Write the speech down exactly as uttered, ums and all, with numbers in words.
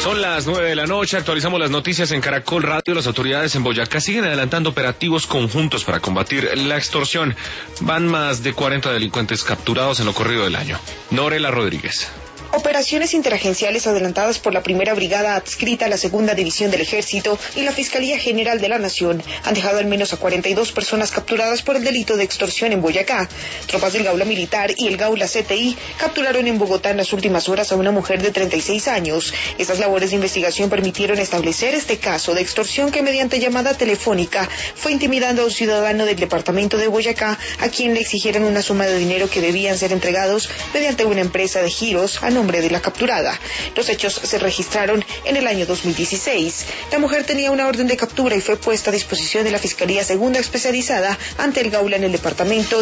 Son las nueve de la noche, actualizamos las noticias en Caracol Radio. Las autoridades en Boyacá siguen adelantando operativos conjuntos para combatir la extorsión. Van más de cuarenta delincuentes capturados en lo corrido del año. Norela Rodríguez. Operaciones interagenciales adelantadas por la primera brigada adscrita a la segunda división del Ejército y la Fiscalía General de la Nación han dejado al menos a cuarenta y dos personas capturadas por el delito de extorsión en Boyacá. Tropas del Gaula Militar y el Gaula C T I capturaron en Bogotá en las últimas horas a una mujer de treinta y seis años. Estas labores de investigación permitieron establecer este caso de extorsión que mediante llamada telefónica fue intimidando a un ciudadano del departamento de Boyacá a quien le exigieron una suma de dinero que debían ser entregados mediante una empresa de giros a nombre de la capturada. Los hechos se registraron en el año dos mil dieciséis. La mujer tenía una orden de captura y fue puesta a disposición de la Fiscalía Segunda Especializada ante el Gaula en el departamento